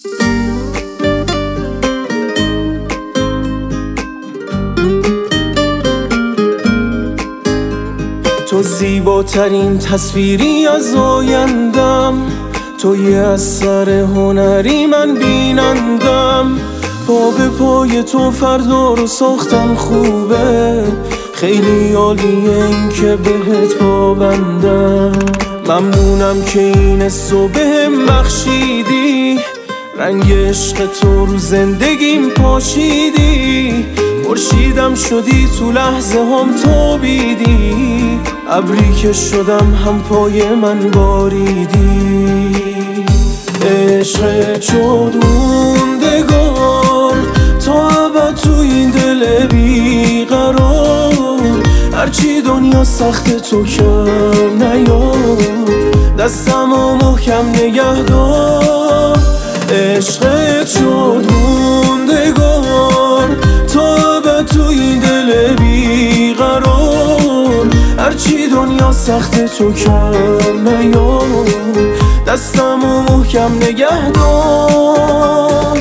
تو زیباترین تصویری از آیندم، تو یه اثر هنری من بینندم. پا به پای تو فردا رو ساختم خوبه، خیلی عالیه این که بهت پابندم. ممنونم که این حسو بهم بخشیدی، رنگ عشق تو رو زندگیم پاشیدی. خورشیدم شدی تو لحظه هم تابیدی، ابری که شدم هم پای من باریدی. عشق شد موندگار تا ابد تو این دل بیقرار، هرچی دنیا سخت تو کم نیار، دستمو محکم نگه دار. عشقت شد موندگار تا ابد تو این دل بیقرار، هرچی دنیا سخت تو کم نیار، دستمو محکم نگه دار.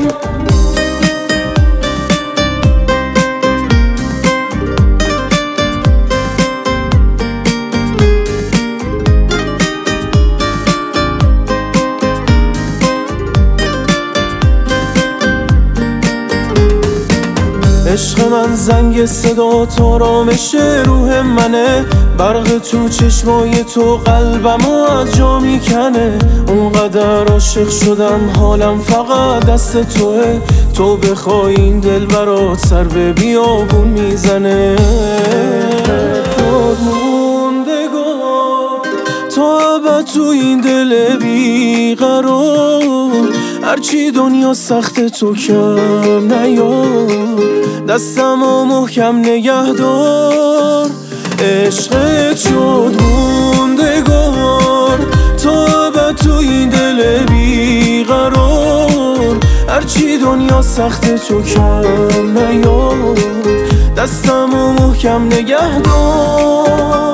عشق من زنگ صدا تو آرامش روح منه، برق تو چشمای تو قلبمو از جا میکنه. اونقدر عاشق شدم حالم فقط دست توه، تو بخوای این دل برات سر به بیابون میزنه. موندگار تا ابد تو این دل بیقرار، هرچی دنیا سخت تو کم نیار، دستمو محکم نگه دار. عشقت شد موندگار تا ابد تو این دل بیقرار، هرچی دنیا سخت تو کم نیار، دستمو محکم نگه دار.